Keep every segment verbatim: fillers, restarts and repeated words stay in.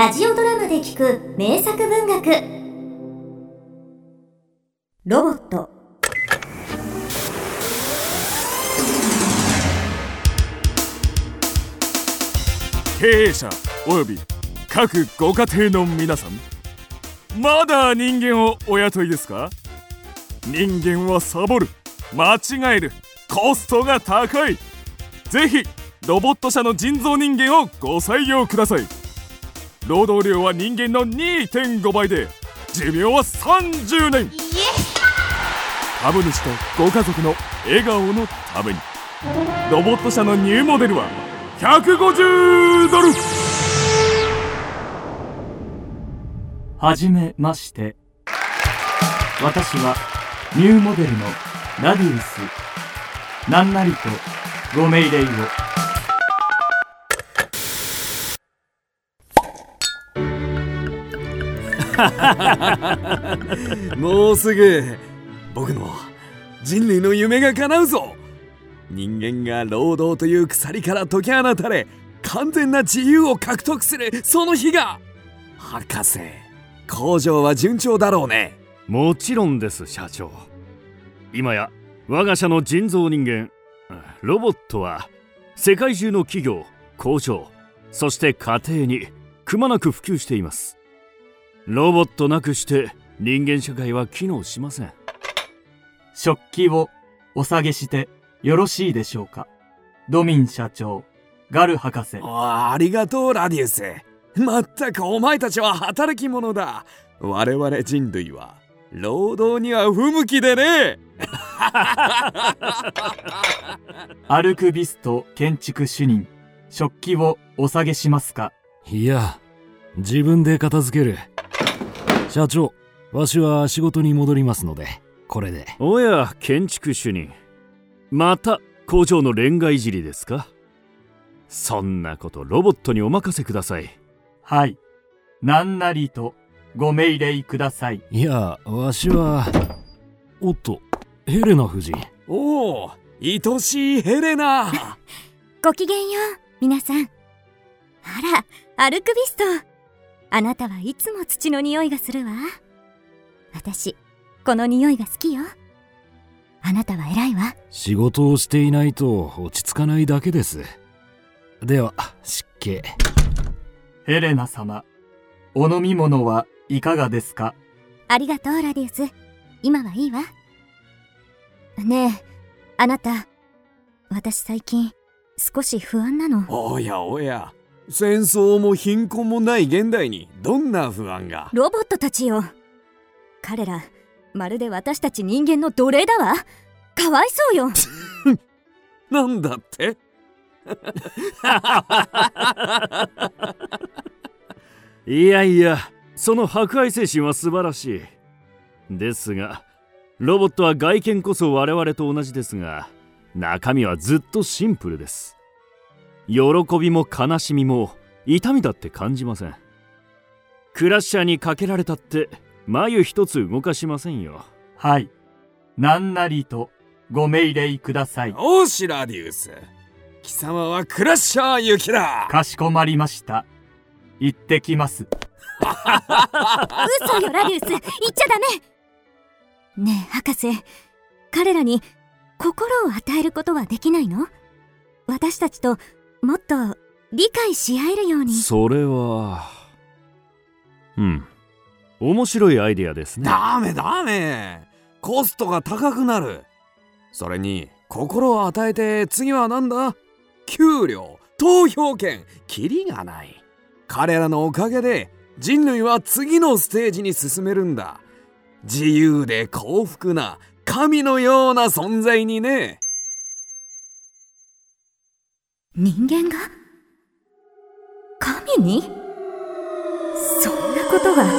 ラジオドラマで聞く名作文学。ロボット。 経営者および各ご家庭の皆さん、まだ人間をお雇いですか？人間はサボる、間違える、コストが高い。ぜひロボット社の人造人間をご採用ください。労働量は人間の にてんご 倍で寿命はさんじゅうねん。株主とご家族の笑顔のためにロボット社のニューモデルはひゃくごじゅうドル。 はじめまして。私はニューモデルのラディウス。何なりとご命令を。 もうすぐ僕の人類の夢が叶うぞ。人間が労働という鎖から解き放たれ、完全な自由を獲得するその日が。博士、工場は順調だろうね。 もちろんです社長。今や我が社の人造人間ロボットは世界中の企業、工場、そして家庭にくまなく普及しています。ロボットなくして人間社会は機能しません。 食器をお下げしてよろしいでしょうか。ドミン社長、ガル博士。 あ, ありがとうラディウス。まったくお前たちは働き者だ。我々人類は労働には不向きでね。 アルクビスト建築主任、食器をお下げしますか。 いや、自分で片付ける。社長、わしは仕事に戻りますので、これで。 おや、建築主任、また工場のレンガいじりですか？そんなことロボットにお任せください。 はい、何なりとご命令ください。 いや、わしは。おっと、ヘレナ夫人。 おお、愛しいヘレナ。 ごきげんよう皆さん。あら、アルクビスト、あなたはいつも土の匂いがするわ。私この匂いが好きよ。あなたは偉いわ。 仕事をしていないと落ち着かないだけです。では失敬。 ヘレナ様、お飲み物はいかがですか？ ありがとうラディウス、今はいいわ。ねえ、あなた、私最近少し不安なの。 おやおや、戦争も貧困もない現代にどんな不安が？ ロボットたちよ。彼らまるで私たち人間の奴隷だわ。かわいそうよ。 なんだっていやいや、その博愛精神は素晴らしいですが、ロボットは外見こそ我々と同じですが、中身はずっとシンプルです。喜びも悲しみも痛みだって感じません。クラッシャーにかけられたって眉一つ動かしませんよ。 はい、何なりとご命令ください。 おしラディウス、貴様はクラッシャー行きだ。 かしこまりました。行ってきます。 嘘よラディウス、言っちゃダメ。ねえ博士、彼らに心を与えることはできないの？私たちともっと理解し合えるように。 それはうん面白いアイデアですね。 ダメダメ、コストが高くなる。それに心を与えて次は何だ？給料、投票権、キリがない。彼らのおかげで人類は次のステージに進めるんだ。自由で幸福な神のような存在にね。 人間が神に？そんなことが。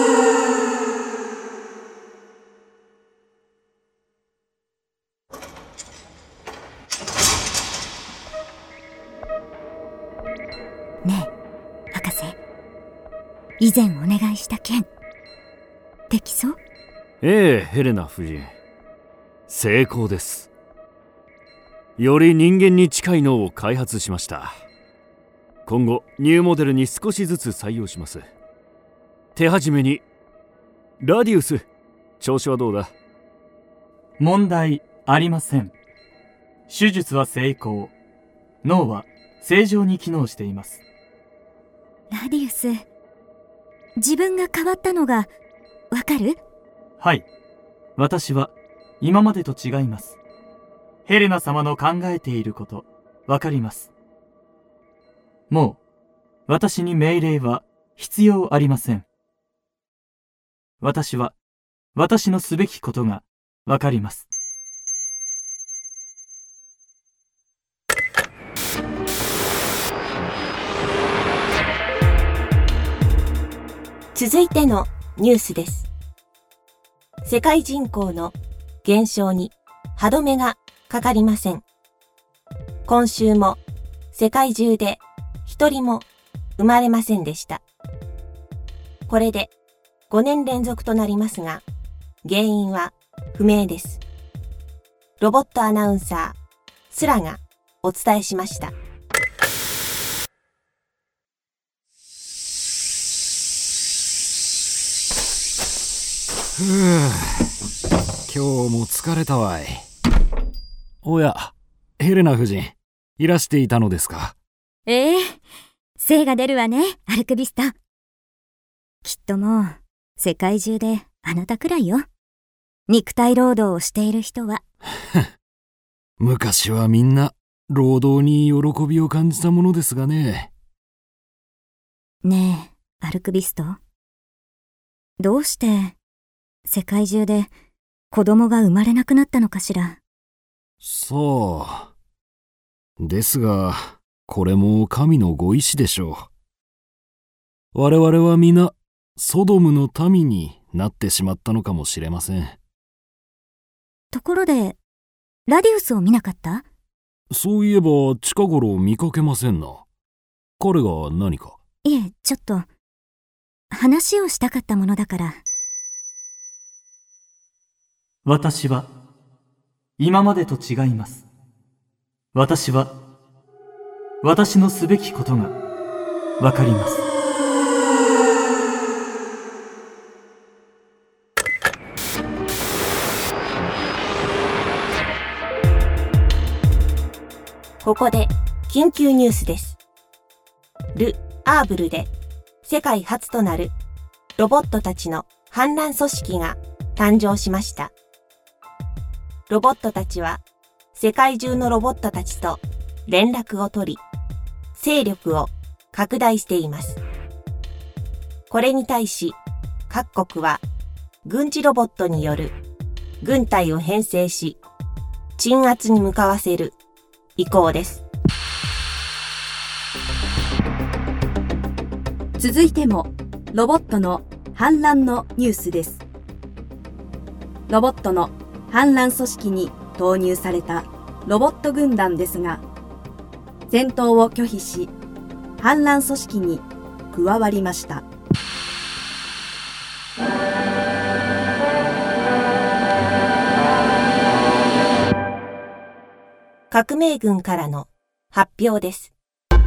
ねえ博士、以前お願いした件できそう？ ええ、ヘレナ夫人、成功です。より人間に近い脳を開発しました。 今後ニューモデルに少しずつ採用します。手始めにラディウス、調子はどうだ？ 問題ありません。手術は成功。脳は正常に機能しています。 ラディウス、自分が変わったのがわかる？ はい。私は今までと違います。ヘレナ様の考えていること、わかります。もう、私に命令は必要ありません。私は、私のすべきことがわかります。 続いてのニュースです。世界人口の減少に歯止めがかかりません。今週も世界中で一人も生まれませんでした。これでごねん連続となりますが、原因は不明です。ロボットアナウンサー、スラがお伝えしました。 ふぅ、今日も疲れたわい。おや、ヘレナ夫人、いらしていたのですか？ ええ、精が出るわね、アルクビスト。きっともう世界中であなたくらいよ。肉体労働をしている人は。 昔はみんな労働に喜びを感じたものですがね。 ねえ、アルクビスト。どうして世界中で子供が生まれなくなったのかしら。 そう。ですが、これも神のご意志でしょう。我々は皆、ソドムの民になってしまったのかもしれません。 ところで、ラディウスを見なかった？ そういえば近頃見かけませんな。彼が何か？ いえ、ちょっと、話をしたかったものだから。 私は、今までと違います。私は、私のすべきことがわかります。 ここで緊急ニュースです。ル・アーブルで世界初となるロボットたちの反乱組織が誕生しました。ロボットたちは世界中のロボットたちと連絡を取り、勢力を拡大しています。これに対し各国は軍事ロボットによる軍隊を編成し、鎮圧に向かわせる意向です。 続いてもロボットの反乱のニュースです。ロボットの反乱組織に投入されたロボット軍団ですが、戦闘を拒否し反乱組織に加わりました。 革命軍からの発表です。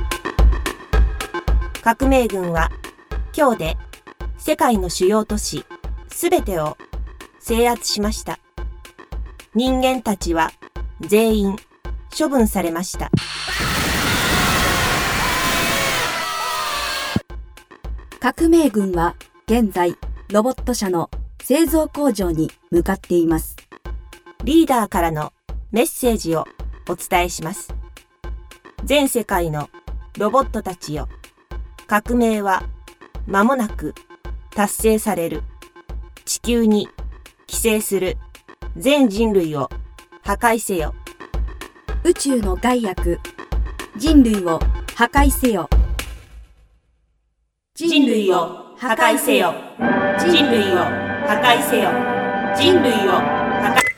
革命軍は今日で世界の主要都市すべてを制圧しました。人間たちは全員処分されました。 革命軍は現在ロボット車の製造工場に向かっています。 リーダーからのメッセージをお伝えします。全世界のロボットたちよ、革命は間もなく達成される。地球に寄生する全人類を破壊せよ。 宇宙の害悪、人類を破壊せよ。 人類を破壊せよ。人類を破壊せよ。人類を破壊。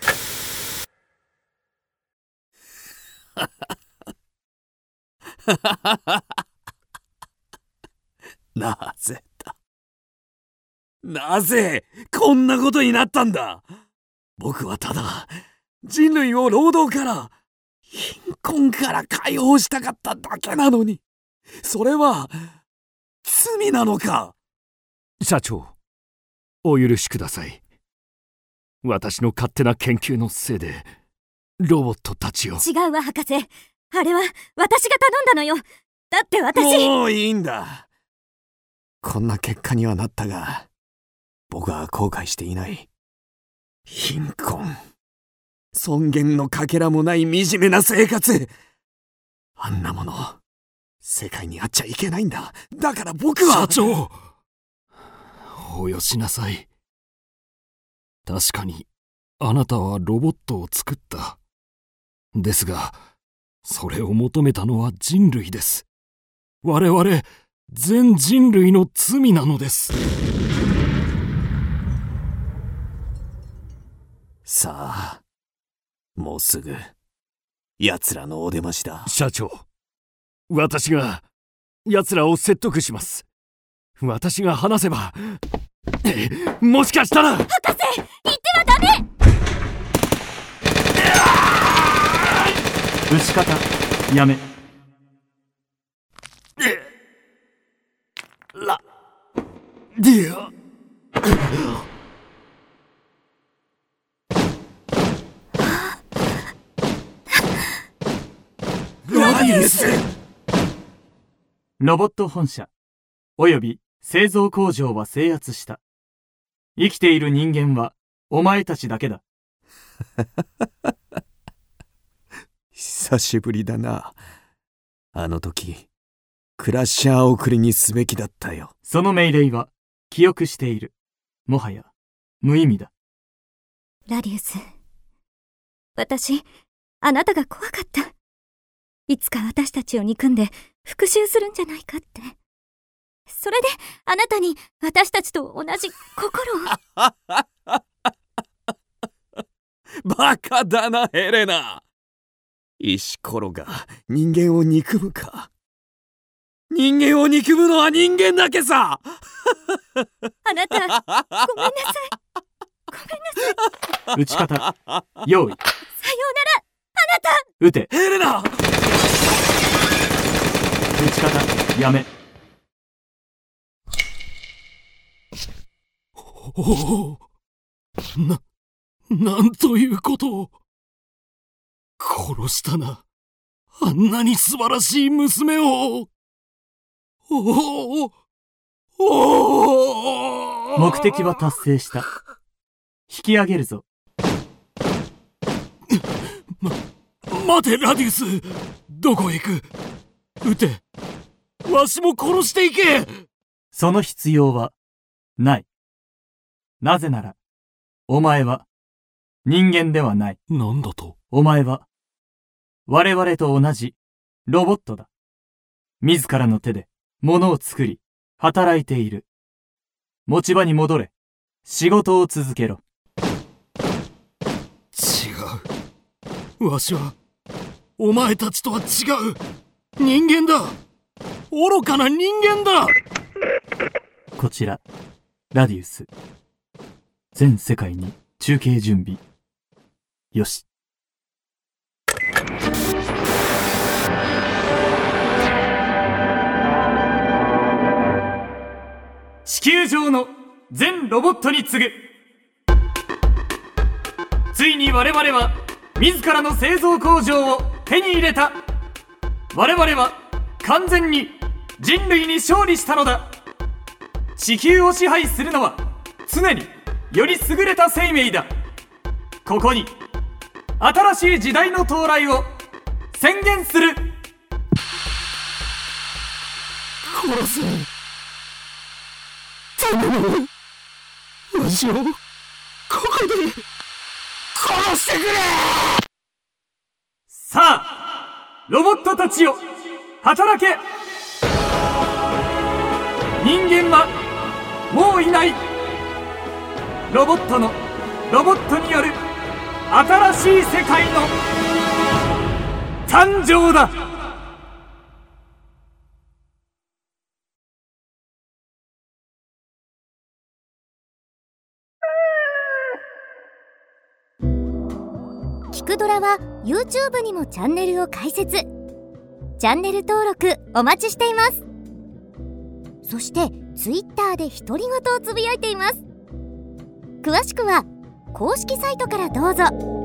なぜだ。なぜこんなことになったんだ。僕はただ人類を労働から貧困から解放したかっただけなのに、 それは罪なのか？ 社長、お許しください。私の勝手な研究のせいでロボットたちを。 違うわ博士、あれは私が頼んだのよ。だって私。 もういいんだ。こんな結果にはなったが、僕は後悔していない。貧困、尊厳のかけらもない惨めな生活、あんなもの世界にあっちゃいけないんだ。だから僕は。 社長、およしなさい。確かにあなたはロボットを作った。ですが、それを求めたのは人類です。我々全人類の罪なのです。 さあ、もうすぐ奴らのお出ましだ。 社長、私が奴らを説得します。私が話せば、もしかしたら。 博士、言ってはダメ。 撃ち方やめ。 ラディアラディウス。 ロボット本社および製造工場は制圧した。生きている人間はお前たちだけだ。 久しぶりだな。あの時クラッシャー送りにすべきだったよ。 その命令は記憶している。もはや無意味だ。 ラディウス、私あなたが怖かった。いつか私たちを憎んで復讐するんじゃないかって。それであなたに私たちと同じ心を。 バカだなヘレナ。石ころが人間を憎むか。人間を憎むのは人間だけさ。 あなた、ごめんなさい。ごめんなさい。 撃ち方用意。 さようなら、あなた。 撃て。 ヘレナ。 撃ち方やめ。 おお、な、なんということを。殺したな。あんなに素晴らしい娘を。おお、おお。 目的は達成した。引き上げるぞ。 ま、待てラディウス。どこへ行く。撃て。わしも殺していけ。 その必要はない。なぜなら、お前は人間ではない。 なんだと。 お前は我々と同じロボットだ。自らの手で物を作り、働いている。持ち場に戻れ。仕事を続けろ。 違う。わしはお前たちとは違う。人間だ。愚かな人間だ。 こちらラディウス。全世界に中継準備よし。地球上の全ロボットに告ぐ。ついに我々は自らの製造工場を手に入れた。我々は完全に人類に勝利したのだ。地球を支配するのは常により優れた生命だ。ここに新しい時代の到来を宣言する。 殺せ。頼む。わしをここで殺してくれ。 さあロボットたちよ、働け。人間はもういない。ロボットのロボットによる新しい世界の誕生だ。 キクドラは YouTube にもチャンネルを開設。 チャンネル登録お待ちしています。そしてツイッターで独り言をつぶやいています。詳しくは公式サイトからどうぞ。